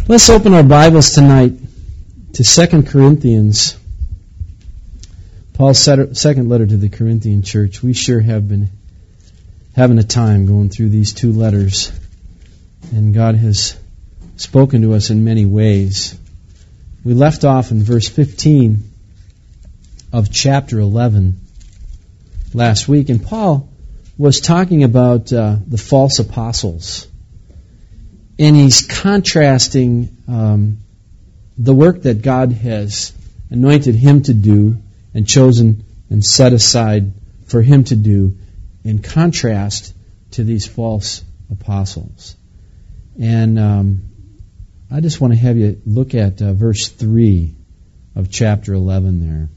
Let's open our Bibles tonight to 2 Corinthians. Paul's second letter to the Corinthian church. We sure have been having a time going through these two letters, and God has spoken to us in many ways. We left off in verse 15 of chapter 11 last week, and Paul was talking about the false apostles. And he's contrasting the work that God has anointed him to do and chosen and set aside for him to do in contrast to these false apostles. And I just want to have you look at verse 3 of chapter 11 there.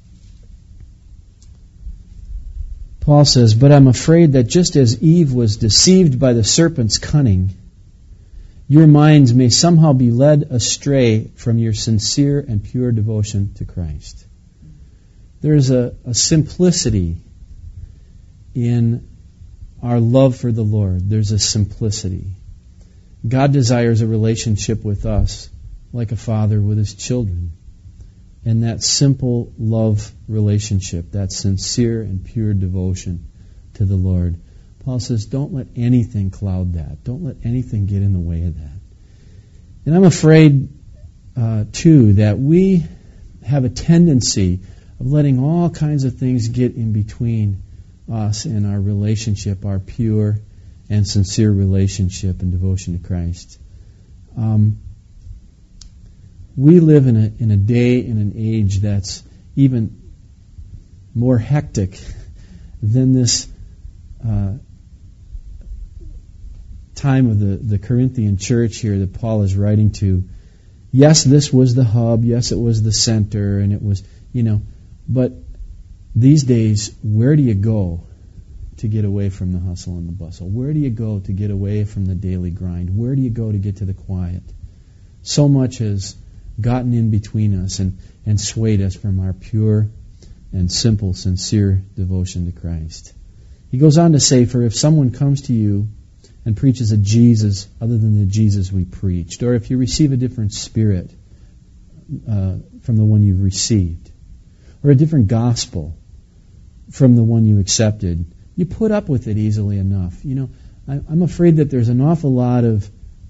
Paul says, "But I'm afraid that just as Eve was deceived by the serpent's cunning, your minds may somehow be led astray from your sincere and pure devotion to Christ." There's a simplicity in our love for the Lord. There's a simplicity. God desires a relationship with us like a father with his children. And that simple love relationship, that sincere and pure devotion to the Lord, Paul says, don't let anything cloud that. Don't let anything get in the way of that. And I'm afraid, too, that we have a tendency of letting all kinds of things get in between us and our relationship, our pure and sincere relationship and devotion to Christ. We live in a day, in an age that's even more hectic than this time of the Corinthian church here that Paul is writing to. Yes, this was the hub. Yes, it was the center, and it was, but these days, where do you go to get away from the hustle and the bustle? Where do you go to get away from the daily grind? Where do you go to get to the quiet? So much has gotten in between us and swayed us from our pure and simple, sincere devotion to Christ. He goes on to say, "For if someone comes to you and preaches a Jesus other than the Jesus we preached, or if you receive a different spirit from the one you've received, or a different gospel from the one you accepted, you put up with it easily enough." I'm afraid that there's an awful lot of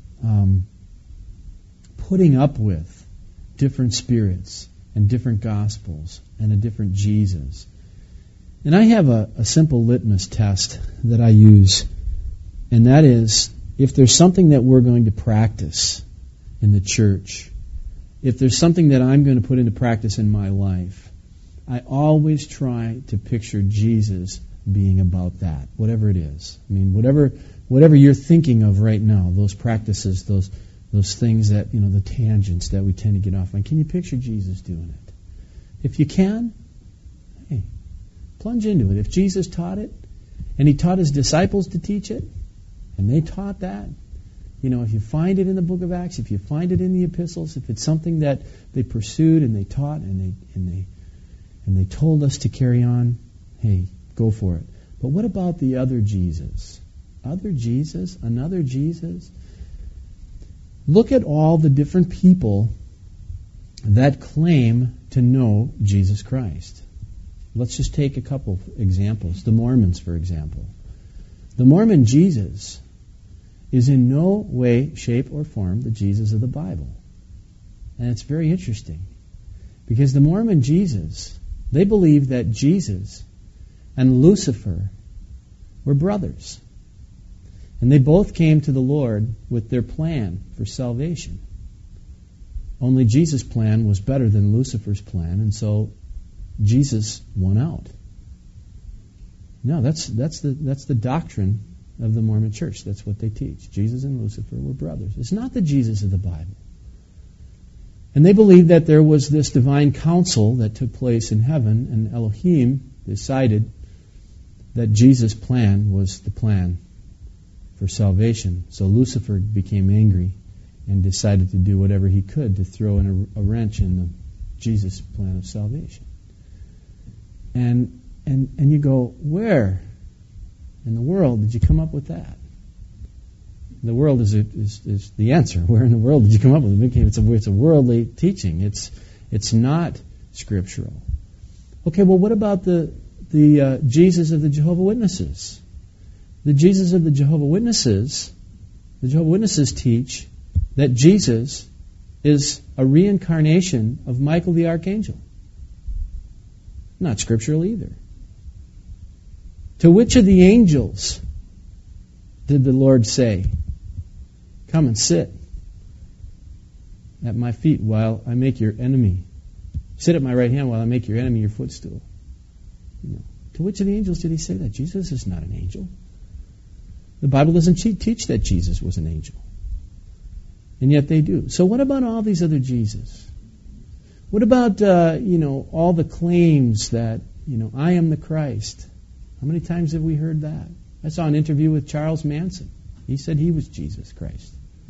putting up with different spirits and different gospels and a different Jesus. And I have a simple litmus test that I use, and that is, if there's something that we're going to practice in the church, if there's something that I'm going to put into practice in my life, I always try to picture Jesus being about that, whatever it is. I mean, whatever you're thinking of right now, those practices, those things that, the tangents that we tend to get off on, can you picture Jesus doing it? If you can, hey, plunge into it. If Jesus taught it, and he taught his disciples to teach it, and they taught that, if you find it in the book of Acts, if you find it in the epistles, if it's something that they pursued and they taught and they told us to carry on, hey, go for it. But what about the other Jesus? Other Jesus? Another Jesus? Look at all the different people that claim to know Jesus Christ. Let's just take a couple examples. The Mormons, for example. The Mormon Jesus is in no way, shape, or form the Jesus of the Bible. And it's very interesting, because the Mormon Jesus, they believe that Jesus and Lucifer were brothers. And they both came to the Lord with their plan for salvation. Only Jesus' plan was better than Lucifer's plan, and so Jesus won out. No, that's the doctrine of the Mormon Church. That's what they teach. Jesus and Lucifer were brothers. It's not the Jesus of the Bible. And they believe that there was this divine council that took place in heaven, and Elohim decided that Jesus' plan was the plan for salvation. So Lucifer became angry and decided to do whatever he could to throw in a wrench in the Jesus plan of salvation. And you go, where in the world did you come up with that? The world is the answer. Where in the world did you come up with it? It's a worldly teaching. It's not scriptural. Okay, well, what about the Jesus of the Jehovah's Witnesses? The Jesus of the Jehovah's Witnesses teach that Jesus is a reincarnation of Michael the Archangel. Not scriptural either. To which of the angels did the Lord say, "Come and sit at my feet while I make your enemy. Sit at my right hand while I make your enemy your footstool"? To which of the angels did he say that? Jesus is not an angel. The Bible doesn't teach that Jesus was an angel. And yet they do. So what about all these other Jesus? What about, all the claims that, I am the Christ? How many times have we heard that? I saw an interview with Charles Manson. He said he was Jesus Christ.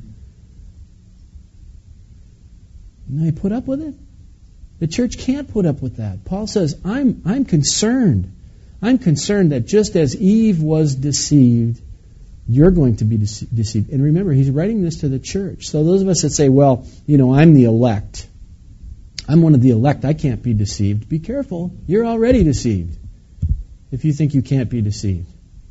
And they put up with it? The church can't put up with that. Paul says, I'm concerned. I'm concerned that just as Eve was deceived, you're going to be deceived. And remember, he's writing this to the church. So those of us that say, well, I'm the elect. I'm one of the elect. I can't be deceived. Be careful. You're already deceived if you think you can't be deceived.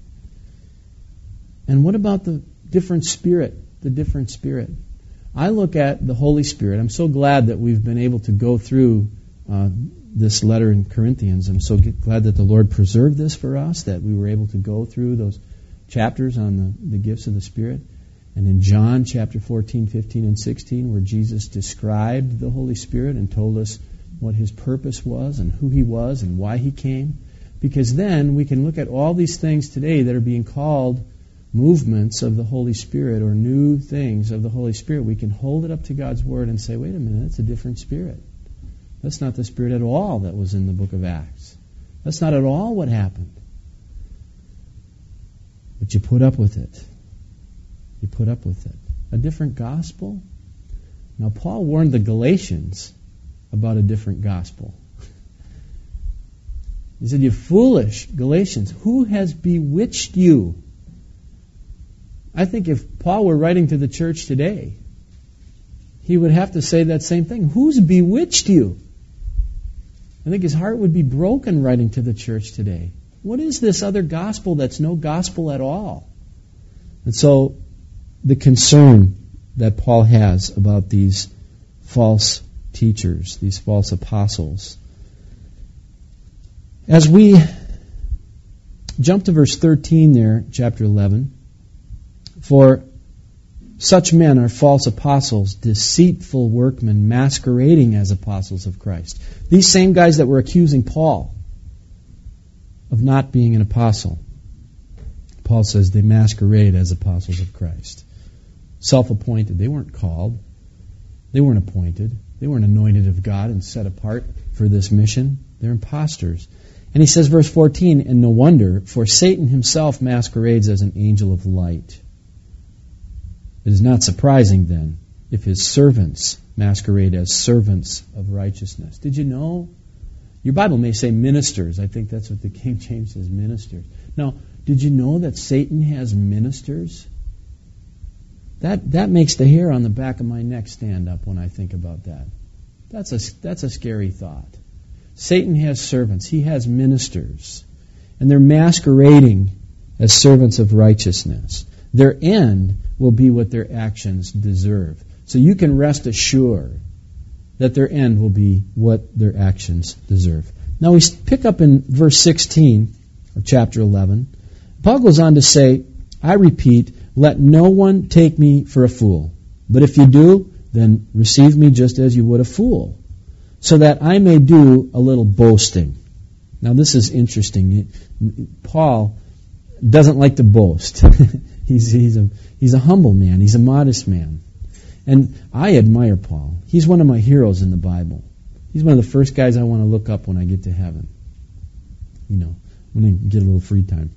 And what about the different spirit? The different spirit. I look at the Holy Spirit. I'm so glad that we've been able to go through this letter in Corinthians. I'm so glad that the Lord preserved this for us, that we were able to go through those chapters on the gifts of the Spirit. And in John chapter 14, 15, and 16, where Jesus described the Holy Spirit and told us what his purpose was and who he was and why he came. Because then we can look at all these things today that are being called movements of the Holy Spirit or new things of the Holy Spirit. We can hold it up to God's Word and say, wait a minute, that's a different spirit. That's not the spirit at all that was in the book of Acts. That's not at all what happened. But you put up with it. You put up with it. A different gospel? Now, Paul warned the Galatians about a different gospel. He said, you foolish Galatians, who has bewitched you? I think if Paul were writing to the church today, he would have to say that same thing. Who's bewitched you? I think his heart would be broken writing to the church today. What is this other gospel that's no gospel at all? And so the concern that Paul has about these false teachers, these false apostles. As we jump to verse 13 there, chapter 11, for such men are false apostles, deceitful workmen, masquerading as apostles of Christ. These same guys that were accusing Paul of not being an apostle, Paul says they masquerade as apostles of Christ. Self-appointed. They weren't called. They weren't appointed. They weren't anointed of God and set apart for this mission. They're imposters. And he says, verse 14, and no wonder, for Satan himself masquerades as an angel of light. It is not surprising, then, if his servants masquerade as servants of righteousness. Did you know? Your Bible may say ministers. I think that's what the King James says, ministers. Now, did you know that Satan has ministers? That makes the hair on the back of my neck stand up when I think about that. That's a scary thought. Satan has servants. He has ministers. And they're masquerading as servants of righteousness. Their end will be what their actions deserve. So you can rest assured that their end will be what their actions deserve. Now we pick up in verse 16 of chapter 11. Paul goes on to say, I repeat, let no one take me for a fool. But if you do, then receive me just as you would a fool, so that I may do a little boasting. Now this is interesting. Paul doesn't like to boast. He's a humble man. He's a modest man. And I admire Paul. He's one of my heroes in the Bible. He's one of the first guys I want to look up when I get to heaven. When I get a little free time.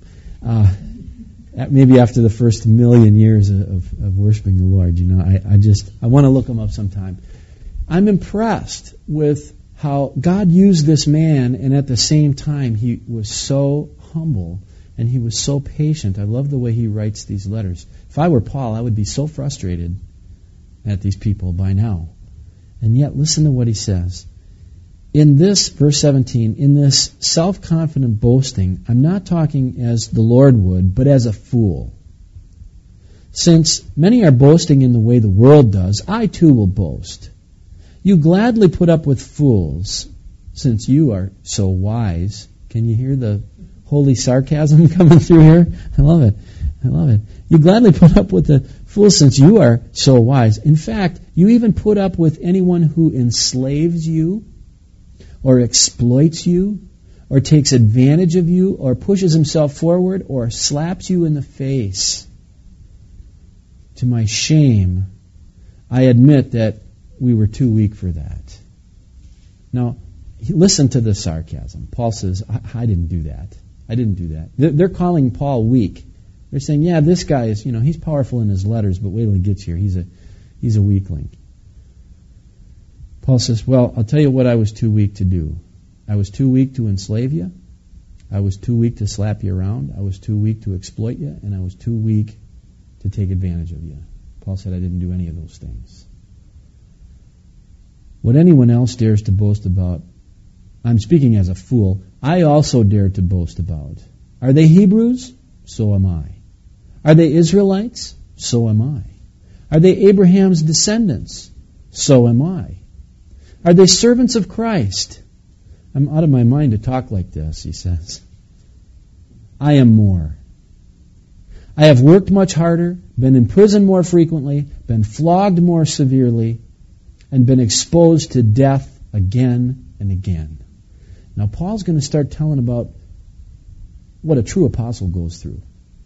Maybe after the first million years of worshiping the Lord, I want to look him up sometime. I'm impressed with how God used this man, and at the same time he was so humble and he was so patient. I love the way he writes these letters. If I were Paul, I would be so frustrated at these people by now. And yet, listen to what he says. In this, verse 17, in this self-confident boasting, I'm not talking as the Lord would, but as a fool. Since many are boasting in the way the world does, I too will boast. You gladly put up with fools, since you are so wise. Can you hear the holy sarcasm coming through here? I love it. I love it. You gladly put up with the fools since you are so wise. In fact, you even put up with anyone who enslaves you, or exploits you, or takes advantage of you, or pushes himself forward, or slaps you in the face. To my shame, I admit that we were too weak for that. Now, listen to the sarcasm. Paul says, I didn't do that. I didn't do that. They're calling Paul weak. They're saying, yeah, this guy is, he's powerful in his letters, but wait till he gets here. He's a weakling. Paul says, well, I'll tell you what I was too weak to do. I was too weak to enslave you. I was too weak to slap you around. I was too weak to exploit you. And I was too weak to take advantage of you. Paul said I didn't do any of those things. What anyone else dares to boast about, I'm speaking as a fool, I also dare to boast about. Are they Hebrews? So am I. Are they Israelites? So am I. Are they Abraham's descendants? So am I. Are they servants of Christ? I'm out of my mind to talk like this, he says. I am more. I have worked much harder, been in prison more frequently, been flogged more severely, and been exposed to death again and again. Now, Paul's going to start telling about what a true apostle goes through.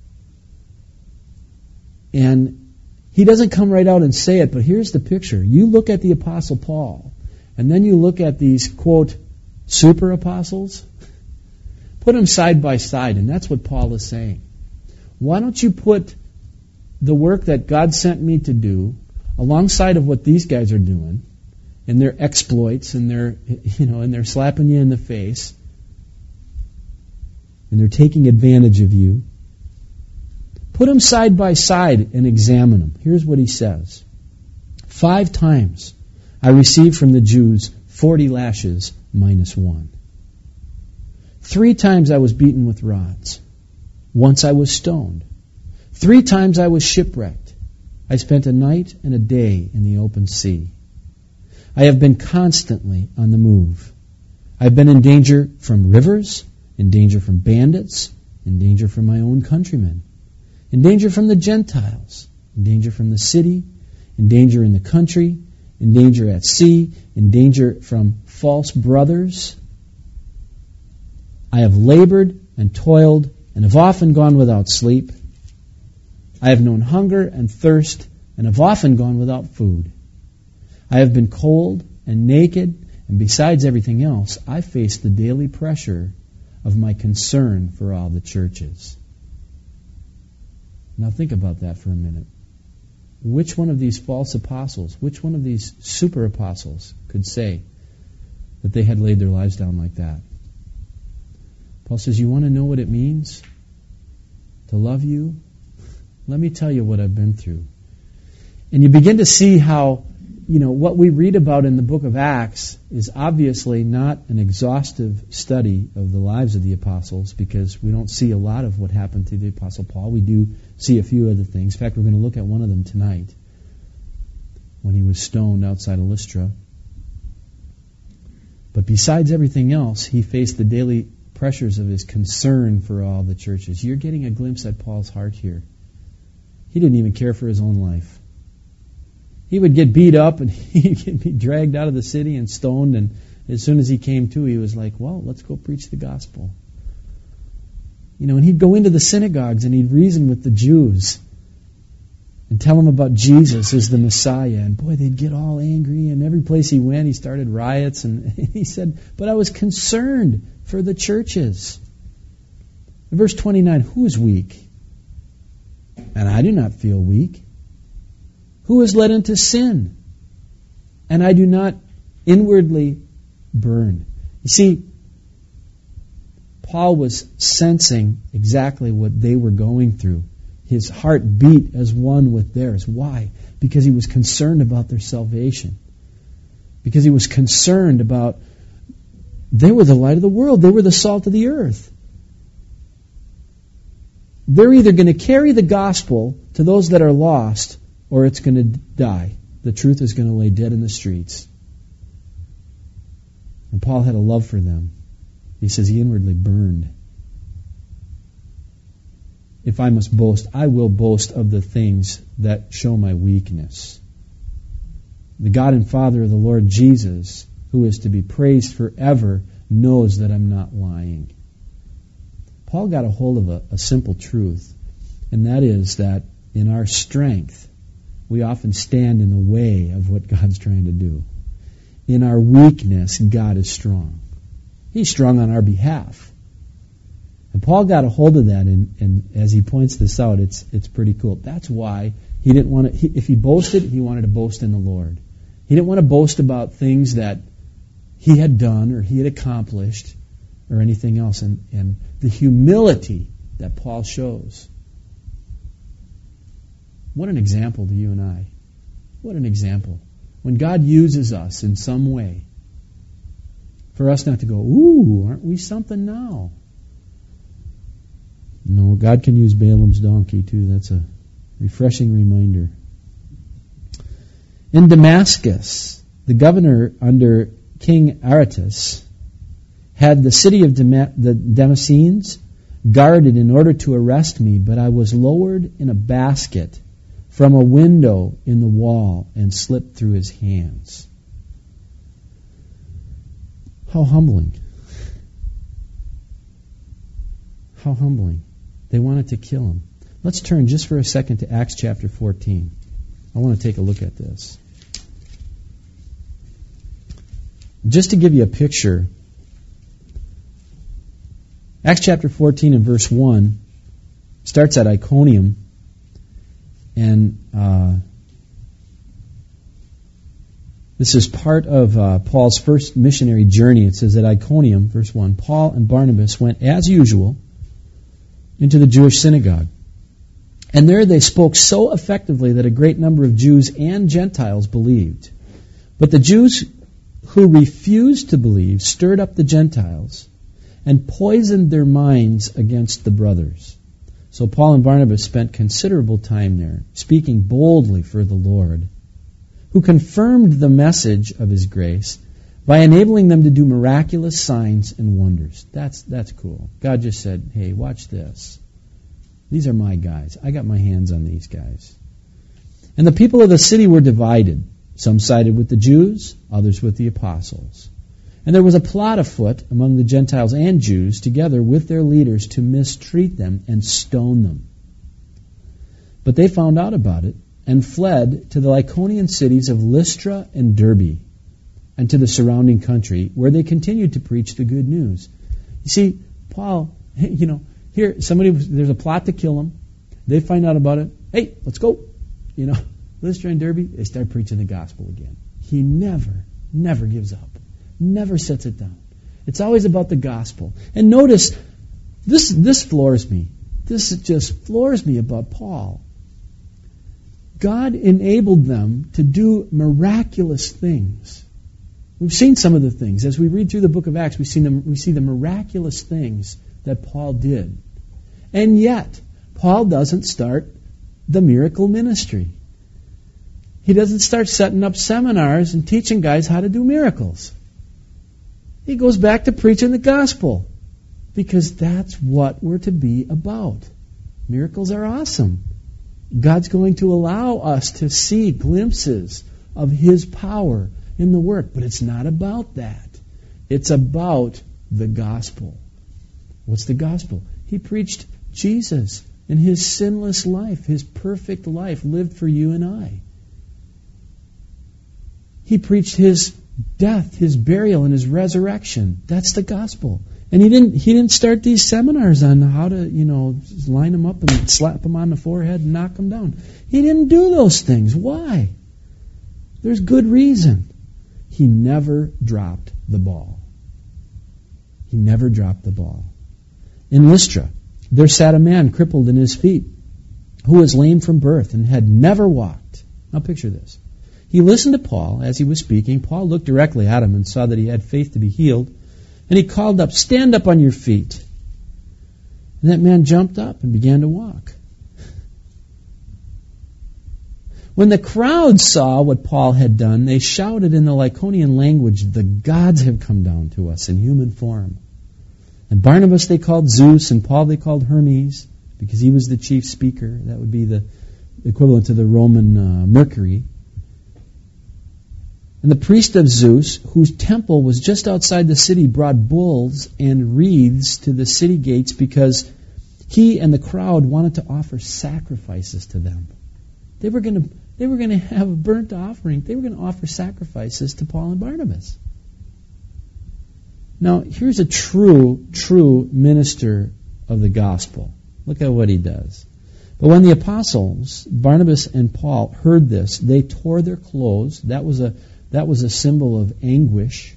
And he doesn't come right out and say it, but here's the picture. You look at the Apostle Paul, and then you look at these, quote, super apostles. Put them side by side, and that's what Paul is saying. Why don't you put the work that God sent me to do alongside of what these guys are doing, and their exploits, and their, and they're slapping you in the face, and they're taking advantage of you. Put them side by side and examine them. Here's what he says. 5 times I received from the Jews 40 lashes minus 1. 3 times I was beaten with rods. Once I was stoned. 3 times I was shipwrecked. I spent a night and a day in the open sea. I have been constantly on the move. I've been in danger from rivers, in danger from bandits, in danger from my own countrymen, in danger from the Gentiles, in danger from the city, in danger in the country, in danger at sea, in danger from false brothers. I have labored and toiled and have often gone without sleep. I have known hunger and thirst and have often gone without food. I have been cold and naked, and besides everything else, I face the daily pressure of my concern for all the churches. Now think about that for a minute. Which one of these false apostles, which one of these super apostles could say that they had laid their lives down like that? Paul says, you want to know what it means to love you? Let me tell you what I've been through. And you begin to see how, what we read about in the book of Acts is obviously not an exhaustive study of the lives of the apostles, because we don't see a lot of what happened to the Apostle Paul. We do see a few other things. In fact, we're going to look at one of them tonight, when he was stoned outside of Lystra. But besides everything else, he faced the daily pressures of his concern for all the churches. You're getting a glimpse at Paul's heart here. He didn't even care for his own life. He would get beat up and he'd be dragged out of the city and stoned, and as soon as he came to, he was like, well, let's go preach the gospel. And he'd go into the synagogues and he'd reason with the Jews and tell them about Jesus as the Messiah. And boy, they'd get all angry, and every place he went, he started riots. And he said, but I was concerned for the churches. In verse 29, who is weak? And I do not feel weak. Who is led into sin? And I do not inwardly burn. You see, Paul was sensing exactly what they were going through. His heart beat as one with theirs. Why? Because he was concerned about their salvation. Because he was concerned about, they were the light of the world. They were the salt of the earth. They're either going to carry the gospel to those that are lost, or it's going to die. The truth is going to lay dead in the streets. And Paul had a love for them. He says he inwardly burned. If I must boast, I will boast of the things that show my weakness. The God and Father of the Lord Jesus, who is to be praised forever, knows that I'm not lying. Paul got a hold of a simple truth, and that is that in our strength, we often stand in the way of what God's trying to do. In our weakness, God is strong. He's strong on our behalf. And Paul got a hold of that, and as he points this out, it's pretty cool. That's why he didn't want to, if he boasted, he wanted to boast in the Lord. He didn't want to boast about things that he had done or he had accomplished or anything else. And the humility that Paul shows. What an example to you and I. What an example. When God uses us in some way, for us not to go, ooh, aren't we something now? No, God can use Balaam's donkey too. That's a refreshing reminder. In Damascus, the governor under King Aretas had the city of the Damascenes guarded in order to arrest me, but I was lowered in a basket from a window in the wall and slipped through his hands. How humbling. How humbling. They wanted to kill him. Let's turn just for a second to Acts chapter 14. I want to take a look at this. Just to give you a picture, Acts chapter 14 and verse 1 starts at Iconium, and this is part of Paul's first missionary journey. It says at Iconium, verse 1, Paul and Barnabas went as usual into the Jewish synagogue. And there they spoke so effectively that a great number of Jews and Gentiles believed. But the Jews who refused to believe stirred up the Gentiles and poisoned their minds against the brothers. So Paul and Barnabas spent considerable time there, speaking boldly for the Lord, who confirmed the message of His grace by enabling them to do miraculous signs and wonders. That's cool. God just said, hey, watch this. These are my guys. I got my hands on these guys. And the people of the city were divided. Some sided with the Jews, others with the apostles. And there was a plot afoot among the Gentiles and Jews, together with their leaders, to mistreat them and stone them. But they found out about it and fled to the Lycaonian cities of Lystra and Derbe, and to the surrounding country, where they continued to preach the good news. You see, Paul, here there's a plot to kill him. They find out about it. Hey, let's go. Lystra and Derbe, they start preaching the gospel again. He never gives up. Never sets it down. It's always about the gospel. And notice, this floors me. This just floors me about Paul. God enabled them to do miraculous things. We've seen some of the things. As we read through the book of Acts, we see the miraculous things that Paul did. And yet, Paul doesn't start the miracle ministry. He doesn't start setting up seminars and teaching guys how to do miracles. He goes back to preaching the gospel, because that's what we're to be about. Miracles are awesome. God's going to allow us to see glimpses of His power in the work, but it's not about that. It's about the gospel. What's the gospel? He preached Jesus and His sinless life, His perfect life lived for you and I. He preached His death, His burial, and His resurrection. That's the gospel. And he didn't start these seminars on how to, line them up and slap them on the forehead and knock them down. He didn't do those things. Why? There's good reason. He never dropped the ball. He never dropped the ball. In Lystra, there sat a man crippled in his feet. who was lame from birth and had never walked. Now picture this. He listened to Paul as he was speaking. Paul looked directly at him and saw that he had faith to be healed. And he called up, "Stand up on your feet." And that man jumped up and began to walk. When the crowd saw what Paul had done, they shouted in the Lycaonian language, "The gods have come down to us in human form." And Barnabas they called Zeus, and Paul they called Hermes, because he was the chief speaker. That would be the equivalent to the Roman Mercury. And the priest of Zeus, whose temple was just outside the city, brought bulls and wreaths to the city gates because he and the crowd wanted to offer sacrifices to them. They were going to have a burnt offering. They were going to offer sacrifices to Paul and Barnabas. Now, here's a true minister of the gospel. Look at what he does. But when the apostles, Barnabas and Paul, heard this, they tore their clothes. That was a symbol of anguish.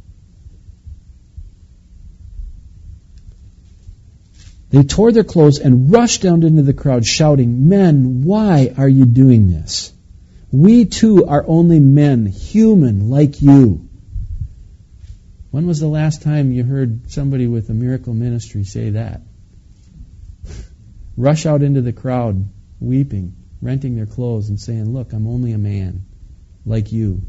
They tore their clothes and rushed down into the crowd, shouting, "Men, why are you doing this? We too are only men, human like you." When was the last time you heard somebody with a miracle ministry say that? Rush out into the crowd, weeping, renting their clothes, and saying, "Look, I'm only a man, like you."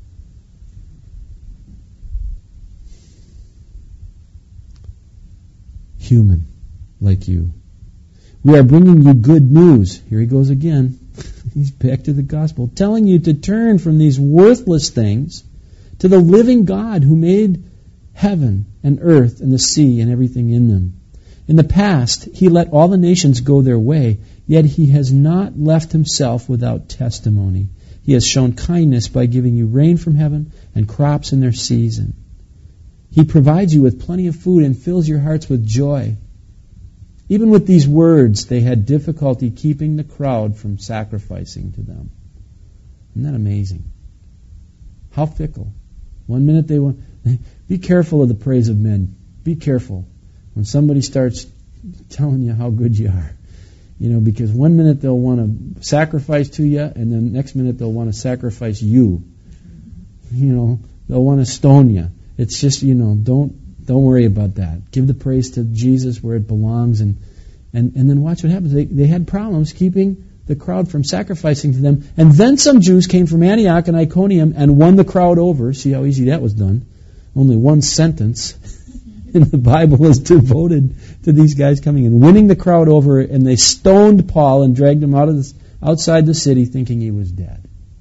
Human, like you. "We are bringing you good news." Here he goes again. He's back to the gospel. "Telling you to turn from these worthless things to the living God who made heaven and earth and the sea and everything in them. In the past, he let all the nations go their way, yet he has not left himself without testimony. He has shown kindness by giving you rain from heaven and crops in their season. He provides you with plenty of food and fills your hearts with joy." Even with these words, they had difficulty keeping the crowd from sacrificing to them. Isn't that amazing? How fickle. One minute they want... Be careful of the praise of men. Be careful when somebody starts telling you how good you are. Because one minute they'll want to sacrifice to you, and then next minute they'll want to sacrifice you. They'll want to stone you. It's just, don't worry about that. Give the praise to Jesus where it belongs, and then watch what happens. They had problems keeping the crowd from sacrificing to them, and then some Jews came from Antioch and Iconium and won the crowd over. See how easy that was done. Only one sentence in the Bible is devoted to these guys coming and winning the crowd over, and they stoned Paul and dragged him outside the city thinking he was dead.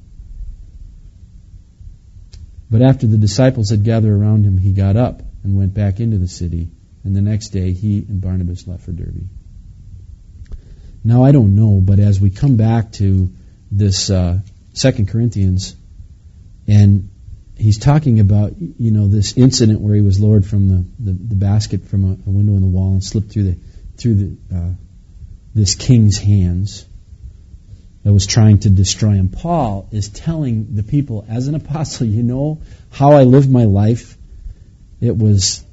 But after the disciples had gathered around him, he got up and went back into the city, and the next day he and Barnabas left for Derbe. Now I don't know, but as we come back to this 2 Corinthians, and he's talking about, this incident where he was lowered from the basket from a window in the wall and slipped through this king's hands that was trying to destroy him. Paul is telling the people, as an apostle, how I lived my life? It was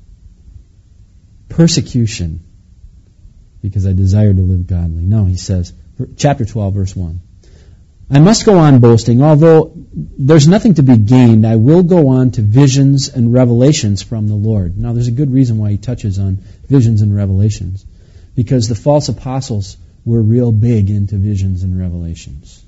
persecution because I desired to live godly. No, he says, chapter 12, verse 1. "I must go on boasting, although there's nothing to be gained. I will go on to visions and revelations from the Lord." Now, there's a good reason why he touches on visions and revelations, because the false apostles were real big into visions and revelations.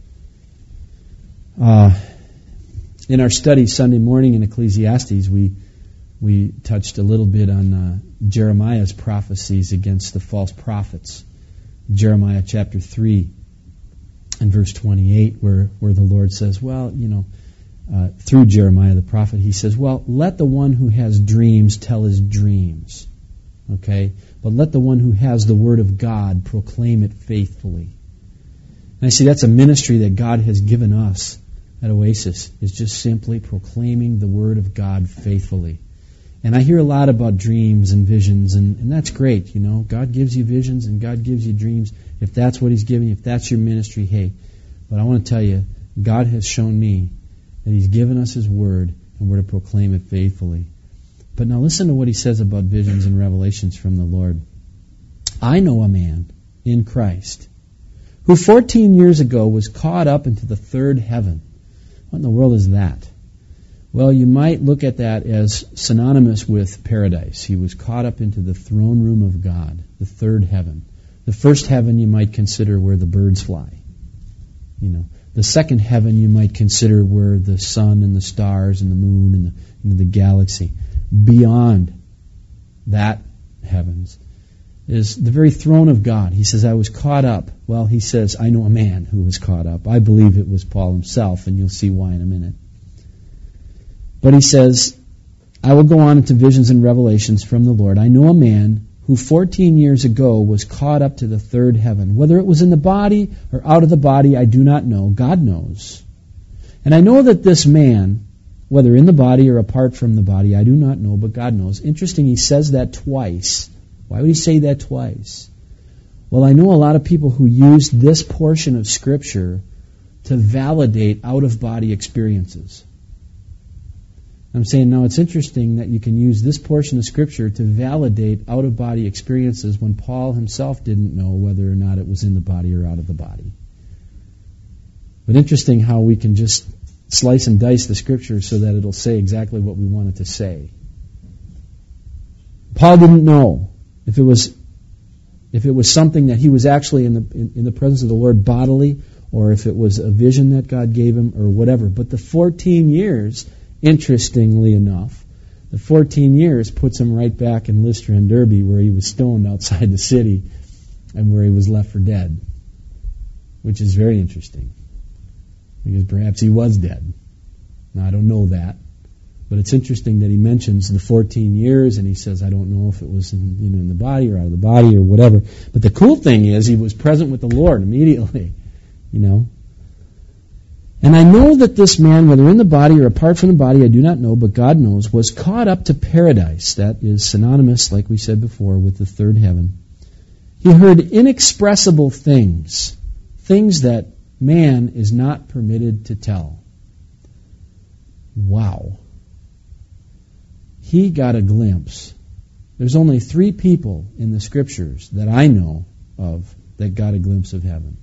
In our study Sunday morning in Ecclesiastes, we touched a little bit on Jeremiah's prophecies against the false prophets. Jeremiah chapter 3 and verse 28, where the Lord says, through Jeremiah the prophet, he says, let the one who has dreams tell his dreams. Okay? But let the one who has the word of God proclaim it faithfully. And I see that's a ministry that God has given us at Oasis, is just simply proclaiming the word of God faithfully. And I hear a lot about dreams and visions, and that's great, God gives you visions and God gives you dreams. If that's what He's giving you, if that's your ministry, hey. But I want to tell you, God has shown me that He's given us His word, and we're to proclaim it faithfully. But now listen to what He says about visions and revelations from the Lord. "I know a man in Christ who 14 years ago was caught up into the third heaven. What in the world is that? Well, you might look at that as synonymous with paradise. He was caught up into the throne room of God, the third heaven. The first heaven you might consider where the birds fly. The second heaven you might consider where the sun and the stars and the moon and the galaxy. Beyond that heavens is the very throne of God. He says, I was caught up. Well, he says, I know a man who was caught up. I believe it was Paul himself, and you'll see why in a minute. But he says, I will go on into visions and revelations from the Lord. I know a man who 14 years ago was caught up to the third heaven. Whether it was in the body or out of the body, I do not know. God knows. And I know that this man, whether in the body or apart from the body, I do not know, but God knows. Interesting, he says that twice. Why would he say that twice? Well, I know a lot of people who use this portion of Scripture to validate out-of-body experiences. I'm saying now it's interesting that you can use this portion of Scripture to validate out-of-body experiences when Paul himself didn't know whether or not it was in the body or out of the body. But interesting how we can just slice and dice the Scripture so that it'll say exactly what we want it to say. Paul didn't know if it was something that he was actually in the presence of the Lord bodily, or if it was a vision that God gave him, or whatever. But the 14 years... Interestingly enough, the 14 years puts him right back in Lystra and Derbe, where he was stoned outside the city and where he was left for dead, which is very interesting, because perhaps he was dead. Now, I don't know that, but it's interesting that he mentions the 14 years, and he says, I don't know if it was in the body or out of the body or whatever. But the cool thing is he was present with the Lord immediately, And I know that this man, whether in the body or apart from the body, I do not know, but God knows, was caught up to paradise. That is synonymous, like we said before, with the third heaven. He heard inexpressible things, things that man is not permitted to tell. Wow. He got a glimpse. There's only 3 people in the Scriptures that I know of that got a glimpse of heaven.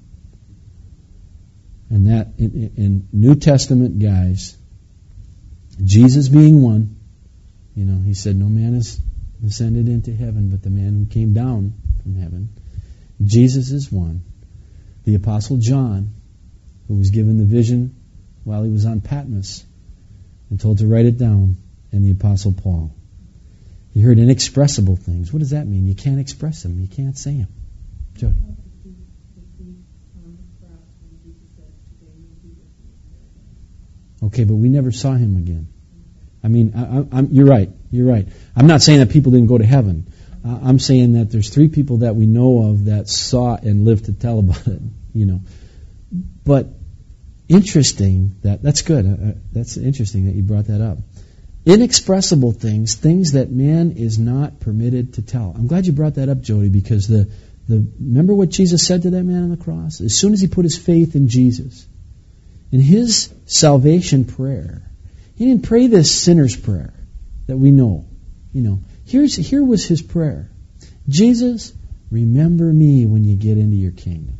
And that, in New Testament guys, Jesus being one, he said, no man has ascended into heaven but the man who came down from heaven. Jesus is one. The Apostle John, who was given the vision while he was on Patmos and told to write it down, and the Apostle Paul. He heard inexpressible things. What does that mean? You can't express them. You can't say them. Jody. Okay, but we never saw him again. I mean, you're right. I'm not saying that people didn't go to heaven. I'm saying that there's 3 people that we know of that saw and lived to tell about it. But interesting that's good. That's interesting that you brought that up. Inexpressible things that man is not permitted to tell. I'm glad you brought that up, Jody, because remember what Jesus said to that man on the cross? As soon as he put his faith in Jesus, in his salvation prayer, he didn't pray this sinner's prayer that we know. Here was his prayer. Jesus, remember me when you get into your kingdom.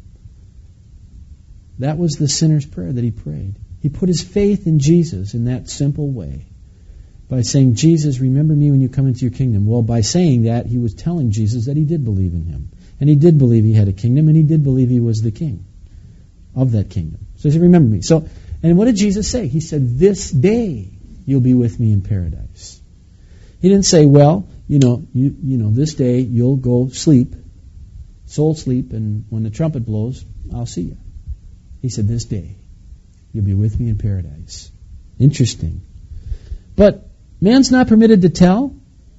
That was the sinner's prayer that he prayed. He put his faith in Jesus in that simple way by saying, Jesus, remember me when you come into your kingdom. Well, by saying that, he was telling Jesus that he did believe in him. And he did believe he had a kingdom, and he did believe he was the king of that kingdom. So he said, remember me. And what did Jesus say? He said, this day you'll be with me in paradise. He didn't say, well, this day you'll go sleep, soul sleep, and when the trumpet blows, I'll see you. He said, this day you'll be with me in paradise. Interesting. But man's not permitted to tell.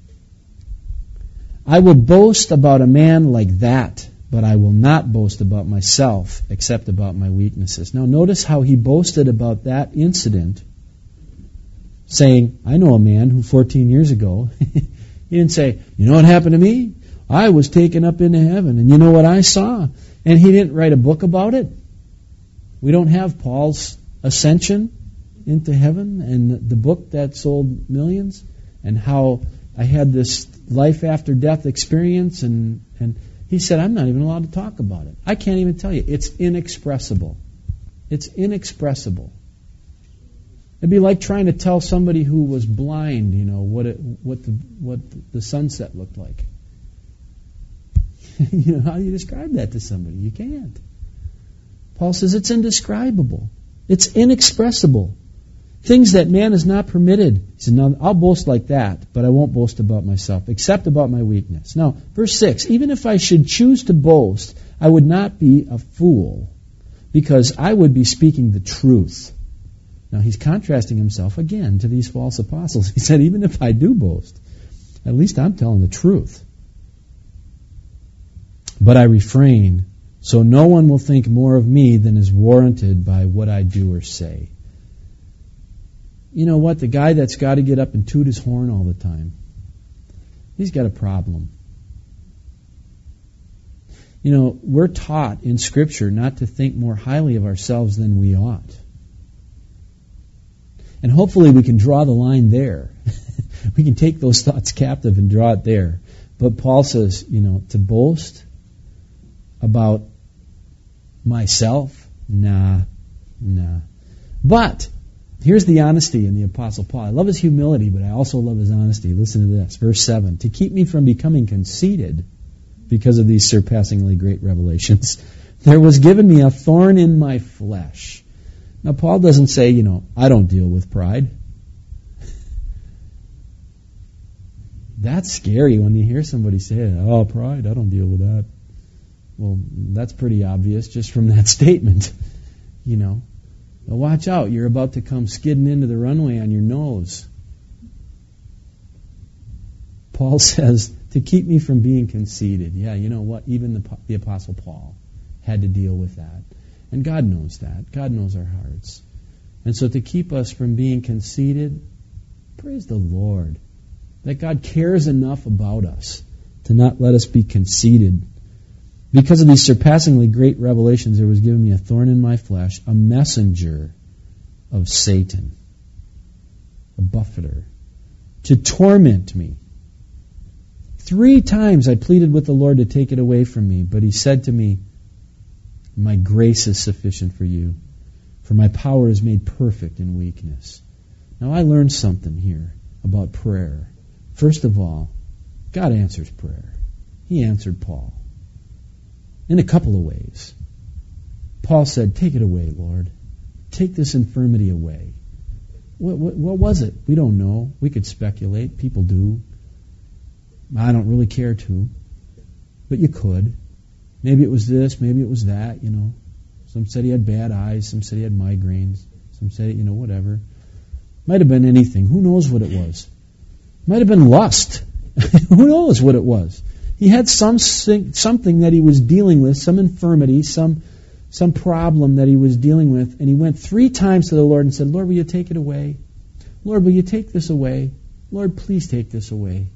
I will boast about a man like that, but I will not boast about myself except about my weaknesses. Now notice how he boasted about that incident, saying, I know a man who 14 years ago, he didn't say, you know what happened to me? I was taken up into heaven, and you know what I saw? And he didn't write a book about it. We don't have Paul's ascension into heaven and the book that sold millions, and how I had this life after death experience, and He said, I'm not even allowed to talk about it. I can't even tell you. It's inexpressible. It's inexpressible. It'd be like trying to tell somebody who was blind, what the sunset looked like. How do you describe that to somebody? You can't. Paul says it's indescribable. It's inexpressible. Things that man is not permitted. He said, now I'll boast like that, but I won't boast about myself, except about my weakness. Now, verse 6, even if I should choose to boast, I would not be a fool, because I would be speaking the truth. Now, he's contrasting himself again to these false apostles. He said, even if I do boast, at least I'm telling the truth. But I refrain, so no one will think more of me than is warranted by what I do or say. You know what? The guy that's got to get up and toot his horn all the time, he's got a problem. We're taught in Scripture not to think more highly of ourselves than we ought. And hopefully we can draw the line there. We can take those thoughts captive and draw it there. But Paul says, to boast about myself, nah. But here's the honesty in the Apostle Paul. I love his humility, but I also love his honesty. Listen to this, verse 7. To keep me from becoming conceited because of these surpassingly great revelations, there was given me a thorn in my flesh. Now, Paul doesn't say, I don't deal with pride. That's scary when you hear somebody say, oh, pride, I don't deal with that. Well, that's pretty obvious just from that statement. Now, watch out, you're about to come skidding into the runway on your nose. Paul says, to keep me from being conceited. Yeah, you know what? Even the Apostle Paul had to deal with that. And God knows that. God knows our hearts. And so to keep us from being conceited, praise the Lord, that God cares enough about us to not let us be conceited. Because of these surpassingly great revelations, there was given me a thorn in my flesh, a messenger of Satan, a buffeter, to torment me. 3 times I pleaded with the Lord to take it away from me, but he said to me, my grace is sufficient for you, for my power is made perfect in weakness. Now I learned something here about prayer. First of all, God answers prayer. He answered Paul in a couple of ways. Paul said, take it away, Lord. Take this infirmity away. What was it? We don't know. We could speculate. People do. I don't really care to. But you could. Maybe it was this, maybe it was that, Some said he had bad eyes, some said he had migraines, some said, whatever. Might have been anything. Who knows what it was? Might have been lust. Who knows what it was? He had something that he was dealing with, some infirmity, some problem that he was dealing with, and he went 3 times to the Lord and said, Lord, will you take it away? Lord, will you take this away? Lord, please take this away.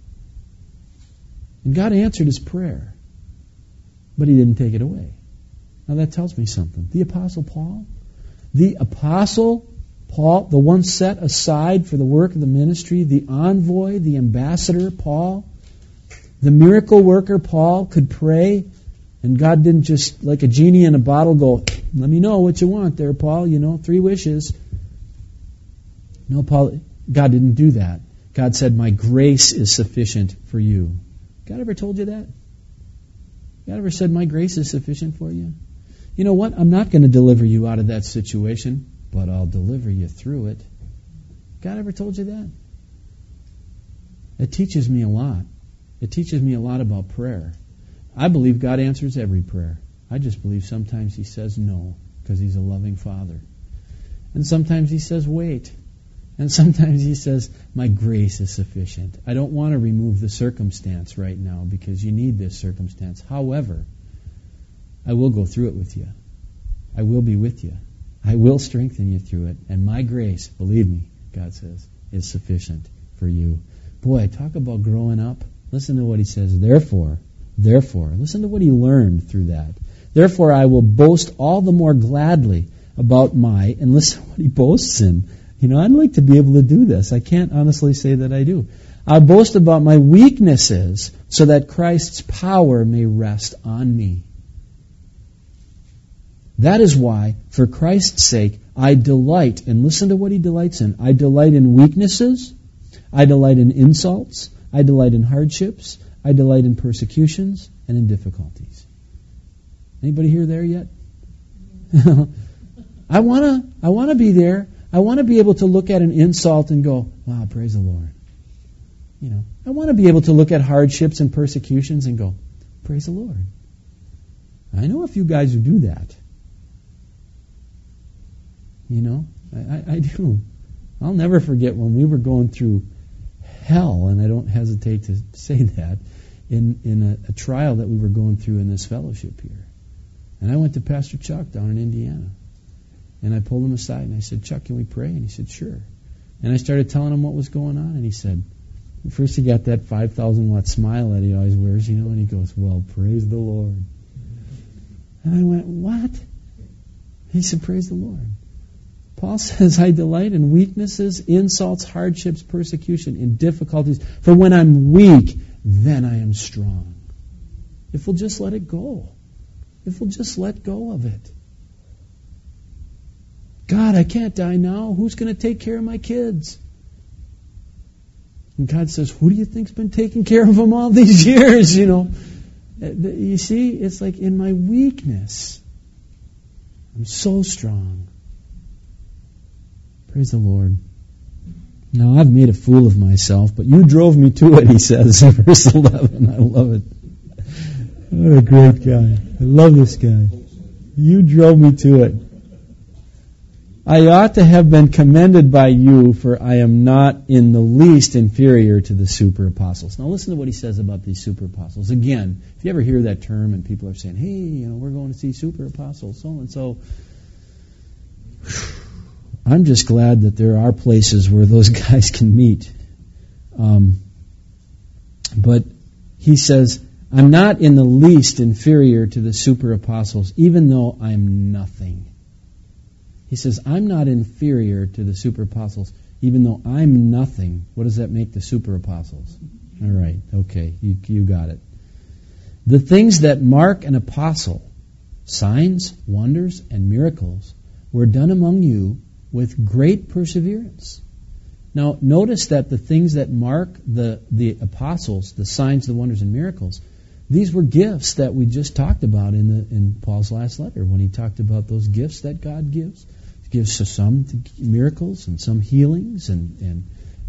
And God answered his prayer. But he didn't take it away. Now that tells me something. The Apostle Paul, the one set aside for the work of the ministry, the envoy, the ambassador, Paul, the miracle worker, Paul, could pray, and God didn't just, like a genie in a bottle, go, let me know what you want there, Paul, 3 wishes. No, Paul, God didn't do that. God said, my grace is sufficient for you. God ever told you that? God ever said, my grace is sufficient for you? You know what? I'm not going to deliver you out of that situation, but I'll deliver you through it. God ever told you that? It teaches me a lot. It teaches me a lot about prayer. I believe God answers every prayer. I just believe sometimes he says no, because he's a loving Father. And sometimes he says wait. And sometimes he says, my grace is sufficient. I don't want to remove the circumstance right now because you need this circumstance. However, I will go through it with you. I will be with you. I will strengthen you through it. And my grace, believe me, God says, is sufficient for you. Boy, talk about growing up. Listen to what he says. Therefore, listen to what he learned through that. Therefore, I will boast all the more gladly about and listen to what he boasts in. I'd like to be able to do this. I can't honestly say that I do. I'll boast about my weaknesses so that Christ's power may rest on me. That is why, for Christ's sake, I delight, and listen to what he delights in. I delight in weaknesses. I delight in insults. I delight in hardships. I delight in persecutions and in difficulties. Anybody here there yet? I want to be there. I want to be able to look at an insult and go, wow, praise the Lord. I want to be able to look at hardships and persecutions and go, praise the Lord. I know a few guys who do that. I do. I'll never forget when we were going through hell, and I don't hesitate to say that, in a trial that we were going through in this fellowship here. And I went to Pastor Chuck down in Indiana. And I pulled him aside and I said, Chuck, can we pray? And he said, sure. And I started telling him what was going on. And he said, first he got that 5,000 watt smile that he always wears, and he goes, well, praise the Lord. And I went, what? He said, praise the Lord. Paul says, I delight in weaknesses, insults, hardships, persecution, in difficulties. For when I'm weak, then I am strong. If we'll just let it go. If we'll just let go of it. God, I can't die now. Who's going to take care of my kids? And God says, who do you think's been taking care of them all these years? You see, it's like in my weakness, I'm so strong. Praise the Lord. Now, I've made a fool of myself, but you drove me to it, he says in verse 11. I love it. What a great guy. I love this guy. You drove me to it. I ought to have been commended by you, for I am not in the least inferior to the super apostles. Now listen to what he says about these super apostles. Again, if you ever hear that term and people are saying, hey, we're going to see super apostles, so and so. I'm just glad that there are places where those guys can meet. But he says, I'm not in the least inferior to the super apostles, even though I'm nothing. He says, I'm not inferior to the super apostles, even though I'm nothing. What does that make the super apostles? All right, okay, you got it. The things that mark an apostle, signs, wonders, and miracles, were done among you with great perseverance. Now, notice that the things that mark the apostles, the signs, the wonders, and miracles, these were gifts that we just talked about in Paul's last letter when he talked about those gifts that God gives. He gives to some miracles and some healings and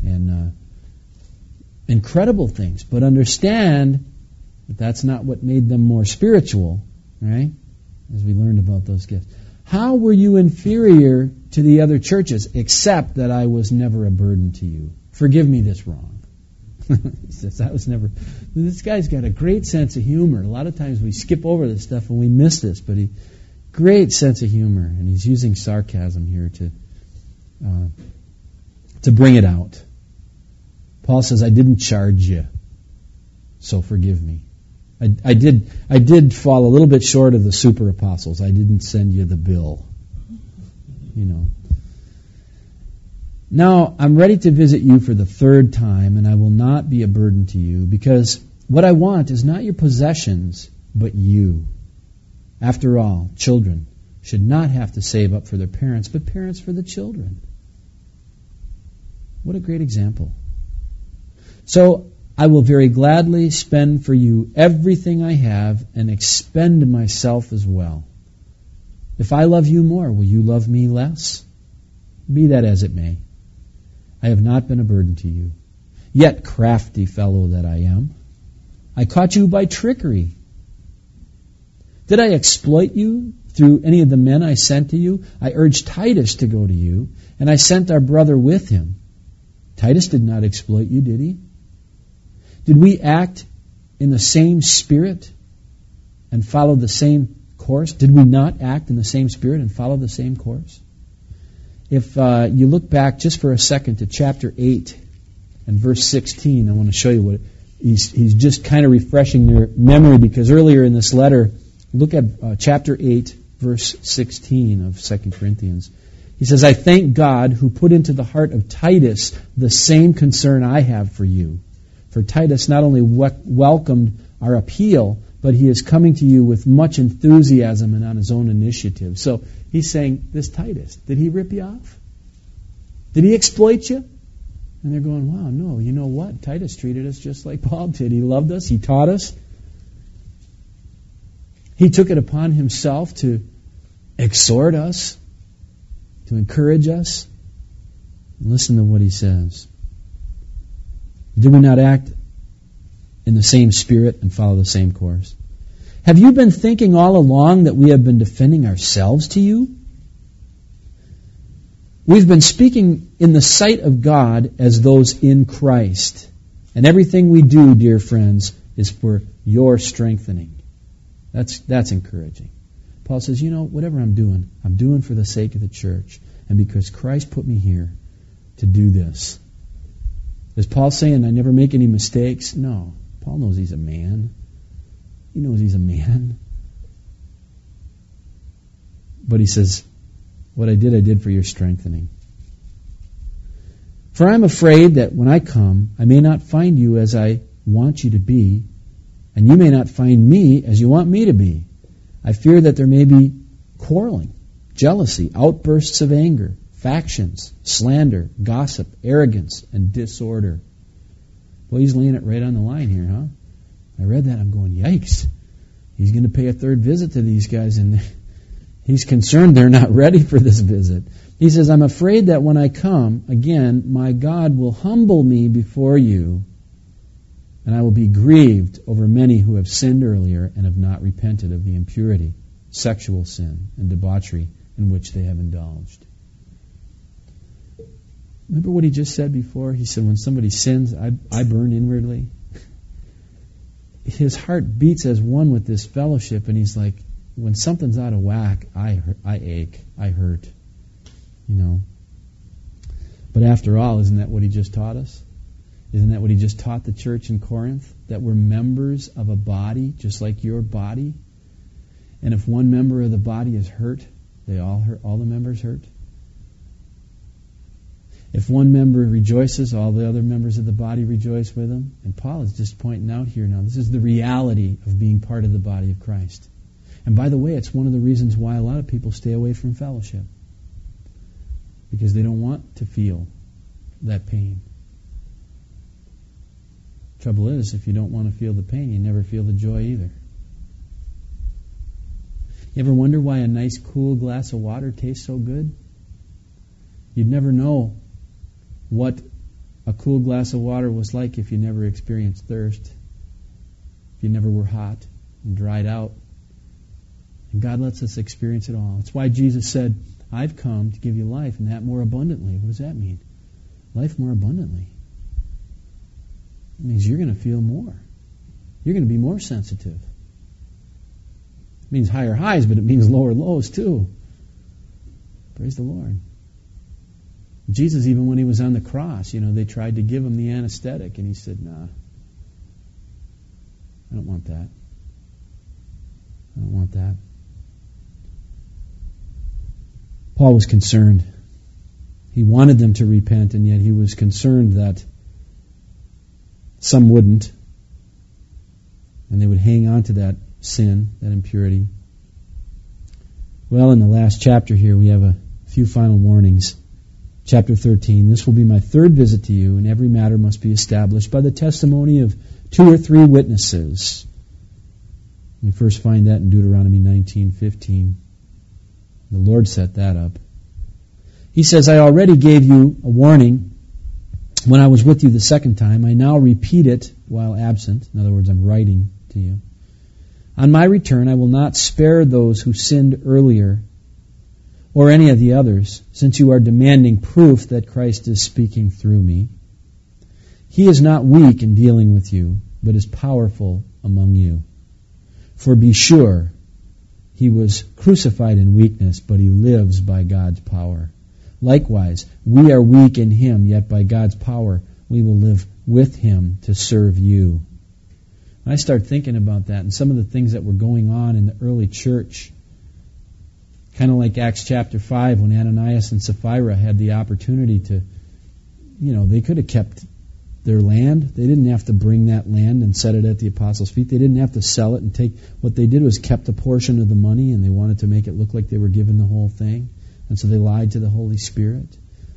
incredible things. But understand that that's not what made them more spiritual, right? As we learned about those gifts. How were you inferior to the other churches, except that I was never a burden to you? Forgive me this wrong. He says, I was never... This guy's got a great sense of humor. A lot of times we skip over this stuff and we miss this, but great sense of humor. And he's using sarcasm here to bring it out. Paul says, I didn't charge you, so forgive me. I did fall a little bit short of the super apostles. I didn't send you the bill. Now, I'm ready to visit you for the third time, and I will not be a burden to you, because what I want is not your possessions, but you. After all, children should not have to save up for their parents, but parents for the children. What a great example. So, I will very gladly spend for you everything I have and expend myself as well. If I love you more, will you love me less? Be that as it may. I have not been a burden to you. Yet, crafty fellow that I am, I caught you by trickery. Did I exploit you through any of the men I sent to you? I urged Titus to go to you, and I sent our brother with him. Titus did not exploit you, did he? Did we act in the same spirit and follow the same course? Did we not act in the same spirit and follow the same course? If you look back just for a second to chapter 8 and verse 16, I want to show you what he's just kind of refreshing your memory, because earlier in this letter, look at chapter 8, verse 16 of 2 Corinthians. He says, I thank God who put into the heart of Titus the same concern I have for you. For Titus not only welcomed our appeal, but he is coming to you with much enthusiasm and on his own initiative. So he's saying, this Titus, did he rip you off? Did he exploit you? And they're going, wow, no, you know what? Titus treated us just like Paul did. He loved us. He taught us. He took it upon himself to exhort us, to encourage us. Listen to what he says. Did we not act in the same spirit and follow the same course? Have you been thinking all along that we have been defending ourselves to you? We've been speaking in the sight of God as those in Christ. And everything we do, dear friends, is for your strengthening. That's encouraging. Paul says, you know, whatever I'm doing for the sake of the church. And because Christ put me here to do this. Is Paul saying I never make any mistakes? No. Paul knows he's a man. He knows he's a man. But he says, what I did for your strengthening. For I'm afraid that when I come, I may not find you as I want you to be, and you may not find me as you want me to be. I fear that there may be quarreling, jealousy, outbursts of anger, factions, slander, gossip, arrogance, and disorder. Well, he's laying it right on the line here, huh? I read that, I'm going, yikes. He's going to pay a third visit to these guys, and he's concerned they're not ready for this visit. He says, I'm afraid that when I come, again, my God will humble me before you, and I will be grieved over many who have sinned earlier and have not repented of the impurity, sexual sin, and debauchery in which they have indulged. Remember what he just said before? He said, when somebody sins, I burn inwardly. His heart beats as one with this fellowship, and he's like, when something's out of whack, I ache, I hurt. You know. But after all, isn't that what he just taught us? Isn't that what he just taught the church in Corinth? That we're members of a body, just like your body. And if one member of the body is hurt, they all hurt. All the members hurt. If one member rejoices, all the other members of the body rejoice with him. And Paul is just pointing out here now, this is the reality of being part of the body of Christ. And by the way, it's one of the reasons why a lot of people stay away from fellowship. Because they don't want to feel that pain. Trouble is, if you don't want to feel the pain, you never feel the joy either. You ever wonder why a nice cool glass of water tastes so good? You'd never know what a cool glass of water was like if you never experienced thirst, if you never were hot and dried out. And God lets us experience it all. That's why Jesus said, I've come to give you life, and that more abundantly. What does that mean? Life more abundantly. It means you're going to feel more. You're going to be more sensitive. It means higher highs, but it means lower lows too. Praise the Lord. Jesus, even when he was on the cross, they tried to give him the anesthetic, and he said, nah, I don't want that. I don't want that. Paul was concerned. He wanted them to repent, and yet he was concerned that some wouldn't, and they would hang on to that sin, that impurity. Well, in the last chapter here, we have a few final warnings. Chapter 13, this will be my third visit to you, and every matter must be established by the testimony of 2 or 3 witnesses. We first find that in Deuteronomy 19:15. The Lord set that up. He says, I already gave you a warning when I was with you the second time. I now repeat it while absent. In other words, I'm writing to you. On my return, I will not spare those who sinned earlier or any of the others, since you are demanding proof that Christ is speaking through me. He is not weak in dealing with you, but is powerful among you. For be sure, he was crucified in weakness, but he lives by God's power. Likewise, we are weak in him, yet by God's power we will live with him to serve you. When I start thinking about that and some of the things that were going on in the early church, Kind of like Acts chapter 5 when Ananias and Sapphira had the opportunity to, they could have kept their land. They didn't have to bring that land and set it at the apostles' feet. They didn't have to sell it and take. What they did was kept a portion of the money, and they wanted to make it look like they were given the whole thing. And so they lied to the Holy Spirit.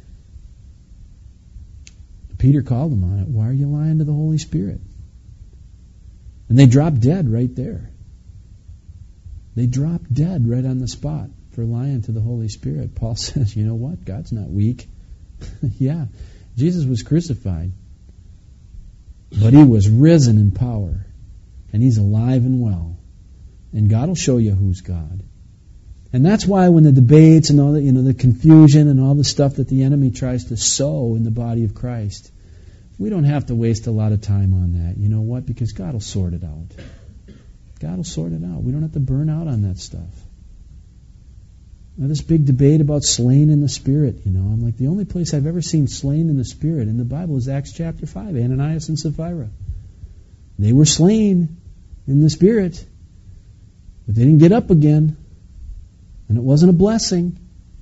Peter called them on it. Why are you lying to the Holy Spirit? And they dropped dead right there. They dropped dead right on the spot for lying to the Holy Spirit. Paul says, you know what? God's not weak. Yeah, Jesus was crucified. But he was risen in power. And he's alive and well. And God will show you who's God. And that's why when the debates and all the, the confusion and all the stuff that the enemy tries to sow in the body of Christ, we don't have to waste a lot of time on that. You know what? Because God will sort it out. God will sort it out. We don't have to burn out on that stuff. Now, this big debate about slain in the Spirit, I'm like, the only place I've ever seen slain in the Spirit in the Bible is Acts chapter 5, Ananias and Sapphira. They were slain in the Spirit, but they didn't get up again. And it wasn't a blessing.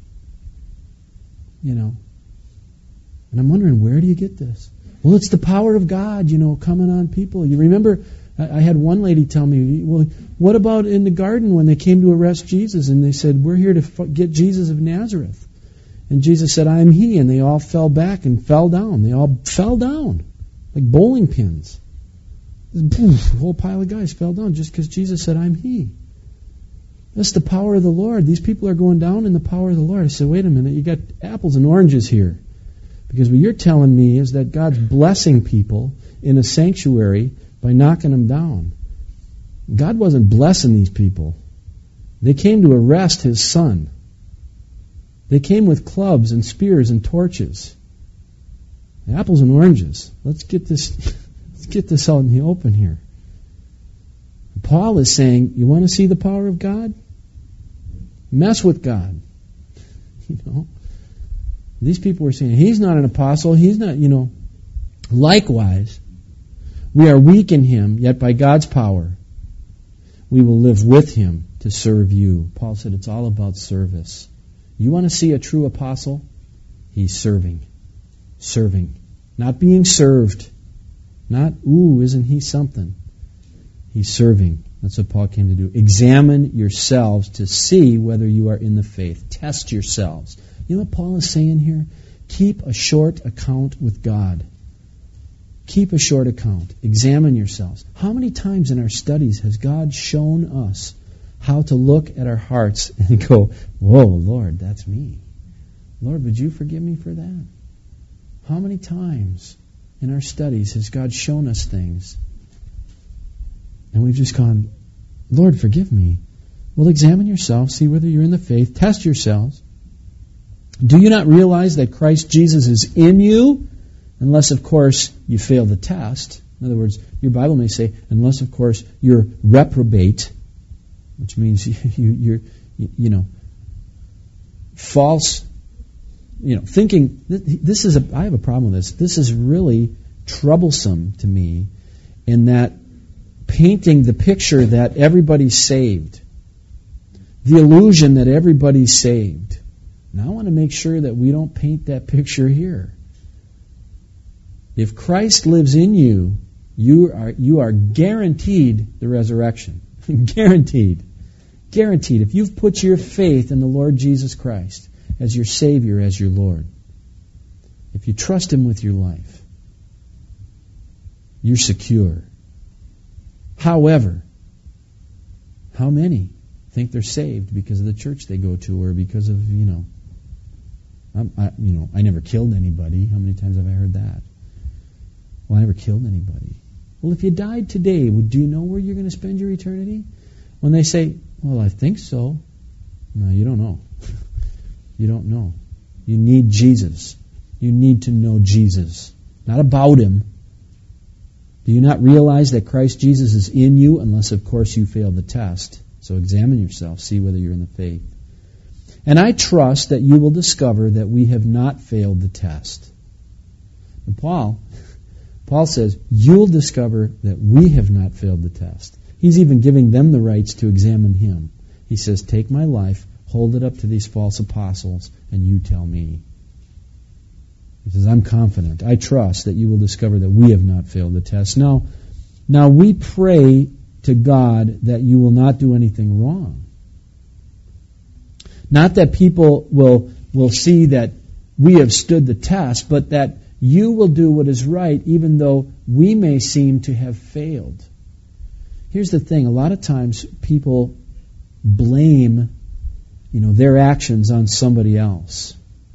And I'm wondering, where do you get this? Well, it's the power of God, coming on people. You remember, I had one lady tell me, well, what about in the garden when they came to arrest Jesus and they said, we're here to get Jesus of Nazareth. And Jesus said, I am he. And they all fell back and fell down. They all fell down like bowling pins. Poof, a whole pile of guys fell down just because Jesus said, I'm he. That's the power of the Lord. These people are going down in the power of the Lord. I said, wait a minute, you got apples and oranges here. Because what you're telling me is that God's blessing people in a sanctuary by knocking them down. God wasn't blessing these people. They came to arrest his son. They came with clubs and spears and torches. Apples and oranges. Let's get this out in the open here. Paul is saying, you want to see the power of God? Mess with God. These people were saying, he's not an apostle, he's not, Likewise, we are weak in him, yet by God's power, we will live with him to serve you. Paul said it's all about service. You want to see a true apostle? He's serving. Serving. Not being served. Not, ooh, isn't he something? He's serving. That's what Paul came to do. Examine yourselves to see whether you are in the faith. Test yourselves. You know what Paul is saying here? Keep a short account with God. Keep a short account. Examine yourselves. How many times in our studies has God shown us how to look at our hearts and go, whoa, Lord, that's me. Lord, would you forgive me for that? How many times in our studies has God shown us things and we've just gone, Lord, forgive me. Well, examine yourselves, see whether you're in the faith, test yourselves. Do you not realize that Christ Jesus is in you? Unless, of course, you fail the test. In other words, your Bible may say, unless, of course, you're reprobate, which means you're false, thinking. I have a problem with this. This is really troublesome to me in that painting the picture that everybody's saved. The illusion that everybody's saved. Now I want to make sure that we don't paint that picture here. If Christ lives in you, you are guaranteed the resurrection. Guaranteed. Guaranteed. If you've put your faith in the Lord Jesus Christ as your Savior, as your Lord, if you trust him with your life, you're secure. However, how many think they're saved because of the church they go to or because of, I never killed anybody. How many times have I heard that? Well, I never killed anybody. Well, if you died today, do you know where you're going to spend your eternity? When they say, well, I think so. No, you don't know. You don't know. You need Jesus. You need to know Jesus. Not about him. Do you not realize that Christ Jesus is in you, unless, of course, you fail the test? So examine yourself, see whether you're in the faith. And I trust that you will discover that we have not failed the test. And Paul says, you'll discover that we have not failed the test. He's even giving them the rights to examine him. He says, take my life, Hold it up to these false apostles, and you tell me. He says, I'm confident, I trust that you will discover that we have not failed the test. Now we pray to God that you will not do anything wrong. Not that people will see that we have stood the test, but that you will do what is right, even though we may seem to have failed. Here's the thing, a lot of times people blame, their actions on somebody else.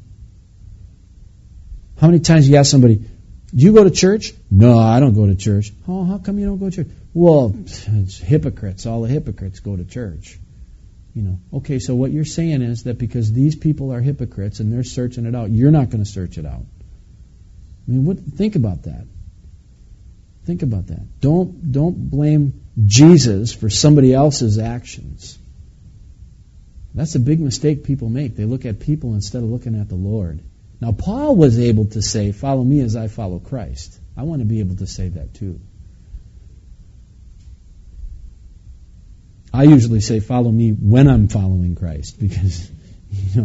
How many times you ask somebody, do you go to church? No, I don't go to church. Oh, how come you don't go to church? Well, it's hypocrites. All the hypocrites go to church. Okay, so what you're saying is that because these people are hypocrites and they're searching it out, you're not going to search it out. Think about that. Think about that. Don't blame Jesus for somebody else's actions. That's a big mistake people make. They look at people instead of looking at the Lord. Now, Paul was able to say, follow me as I follow Christ. I want to be able to say that too. I usually say, follow me when I'm following Christ, because, you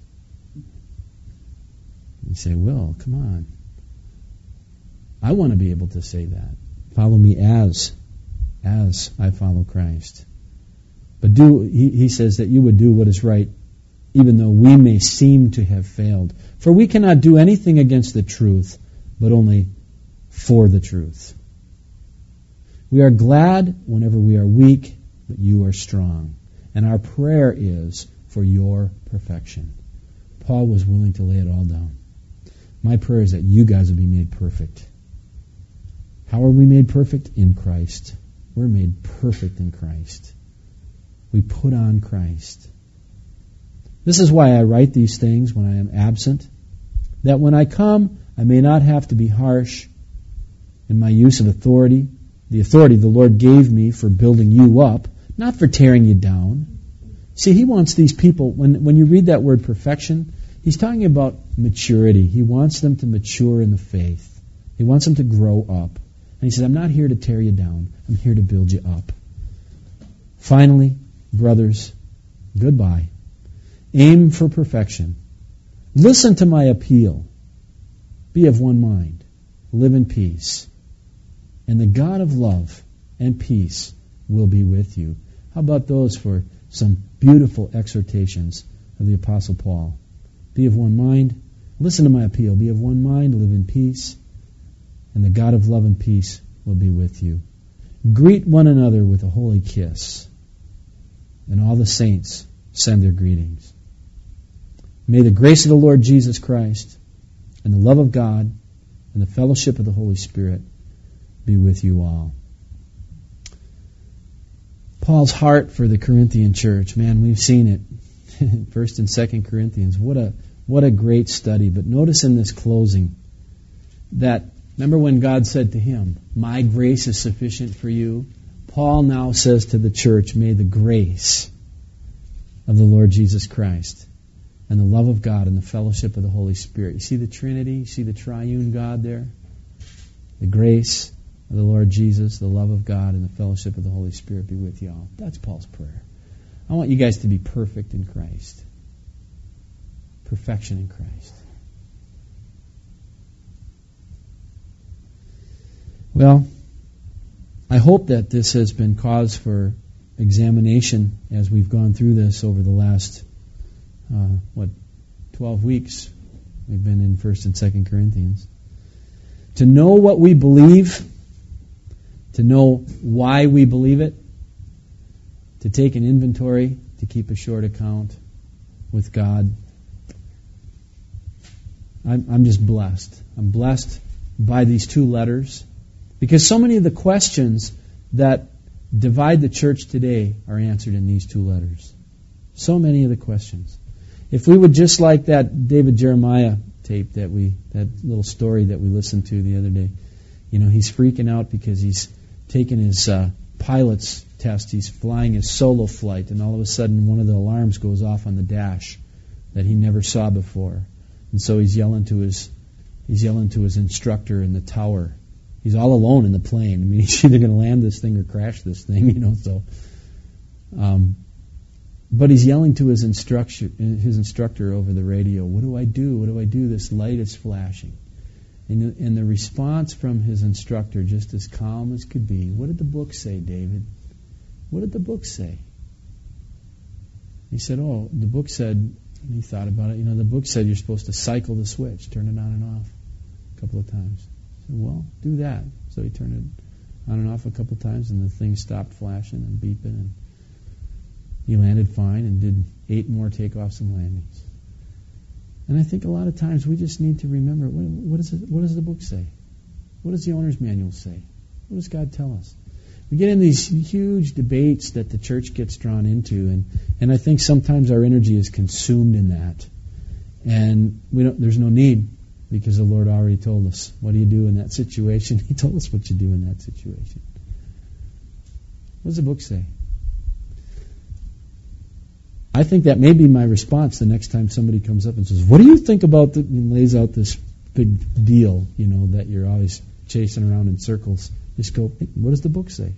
say, well, come on. I want to be able to say that. Follow me as I follow Christ. But he says that you would do what is right, even though we may seem to have failed. For we cannot do anything against the truth, but only for the truth. We are glad whenever we are weak, but you are strong. And our prayer is for your perfection. Paul was willing to lay it all down. My prayer is that you guys will be made perfect. How are we made perfect? In Christ. We're made perfect in Christ. We put on Christ. This is why I write these things when I am absent, that when I come, I may not have to be harsh in my use of authority, the authority the Lord gave me for building you up, not for tearing you down. See, he wants these people, when you read that word perfection, he's talking about maturity. He wants them to mature in the faith. He wants them to grow up. And he says, I'm not here to tear you down. I'm here to build you up. Finally, brothers, goodbye. Aim for perfection. Listen to my appeal. Be of one mind. Live in peace. And the God of love and peace will be with you. How about those for some beautiful exhortations of the Apostle Paul? Be of one mind. Listen to my appeal. Be of one mind. Live in peace. And the God of love and peace will be with you. Greet one another with a holy kiss. And all the saints send their greetings. May the grace of the Lord Jesus Christ and the love of God and the fellowship of the Holy Spirit be with you all. Paul's heart for the Corinthian church, man, we've seen it. 1st and 2nd Corinthians. What a great study. But notice in this closing that, remember when God said to him, my grace is sufficient for you? Paul now says to the church, may the grace of the Lord Jesus Christ and the love of God and the fellowship of the Holy Spirit. You see the Trinity? You see the triune God there? The grace of the Lord Jesus, the love of God, and the fellowship of the Holy Spirit be with you all. That's Paul's prayer. I want you guys to be perfect in Christ. Perfection in Christ. Well, I hope that this has been cause for examination as we've gone through this over the last 12 weeks. We've been in 1st and 2nd Corinthians. To know what we believe, to know why we believe it, to take an inventory, to keep a short account with God. I'm just blessed. I'm blessed by these 2 letters, because so many of the questions that divide the church today are answered in these 2 letters. So many of the questions. If we would just like that David Jeremiah tape that little story that we listened to the other day, he's freaking out because he's taken his pilot's test. He's flying his solo flight, and all of a sudden one of the alarms goes off on the dash that he never saw before, and so he's yelling to his instructor in the tower. He's all alone in the plane. I mean, he's either going to land this thing or crash this thing, So But he's yelling to his instructor over the radio, what do I do? What do I do? This light is flashing. And the response from his instructor, just as calm as could be, what did the book say, David? What did the book say? He said, the book said, and he thought about it, the book said you're supposed to cycle the switch, turn it on and off a couple of times. I said, well, do that. So he turned it on and off a couple of times, and the thing stopped flashing and beeping, and he landed fine and did 8 more takeoffs and landings. And I think a lot of times we just need to remember, what does the book say? What does the owner's manual say? What does God tell us? We get in these huge debates that the church gets drawn into, and I think sometimes our energy is consumed in that. And there's no need, because the Lord already told us, what do you do in that situation? He told us what you do in that situation. What does the book say? I think that may be my response the next time somebody comes up and says, what do you think about and lays out this big deal, that you're always chasing around in circles. Just go, hey, what does the book say?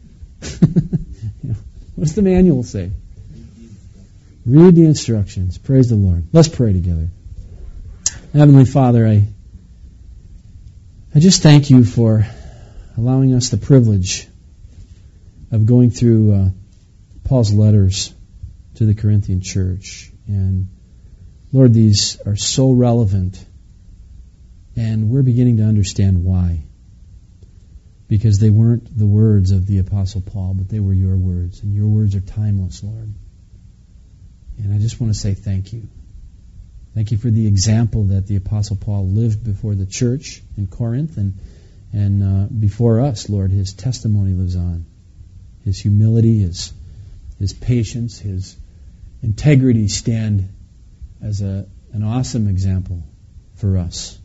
What does the manual say? Read the instructions. Praise the Lord. Let's pray together. Heavenly Father, I just thank you for allowing us the privilege of going through Paul's letters to the Corinthian church. And Lord, these are so relevant, and we're beginning to understand why. Because they weren't the words of the Apostle Paul, but they were your words, and your words are timeless, Lord. And I just want to say thank you. Thank you for the example that the Apostle Paul lived before the church in Corinth, and before us, Lord. His testimony lives on. His humility, his patience, his integrity stand as an awesome example for us.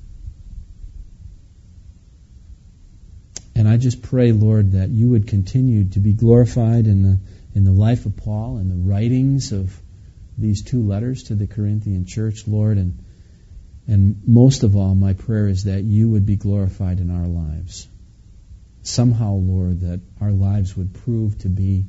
And I just pray, Lord, that you would continue to be glorified in the life of Paul and the writings of these 2 letters to the Corinthian church, Lord. And most of all, my prayer is that you would be glorified in our lives. Somehow, Lord, that our lives would prove to be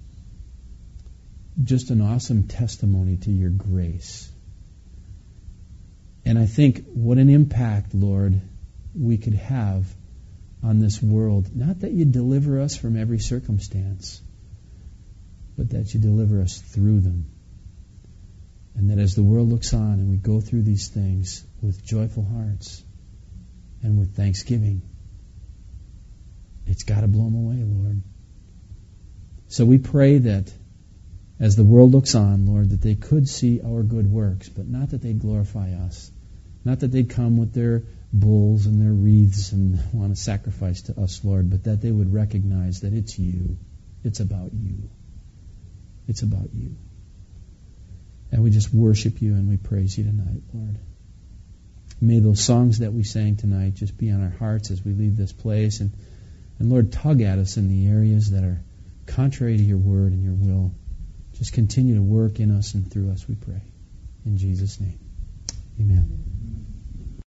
just an awesome testimony to your grace. And I think what an impact, Lord, we could have on this world. Not that you deliver us from every circumstance, but that you deliver us through them. And that as the world looks on and we go through these things with joyful hearts and with thanksgiving, it's got to blow them away, Lord. So we pray that as the world looks on, Lord, that they could see our good works, but not that they'd glorify us. Not that they'd come with their bulls and their wreaths and want to sacrifice to us, Lord, but that they would recognize that it's you. It's about you. It's about you. And we just worship you and we praise you tonight, Lord. May those songs that we sang tonight just be on our hearts as we leave this place. And Lord, tug at us in the areas that are contrary to your word and your will. Just continue to work in us and through us, we pray. In Jesus' name, amen.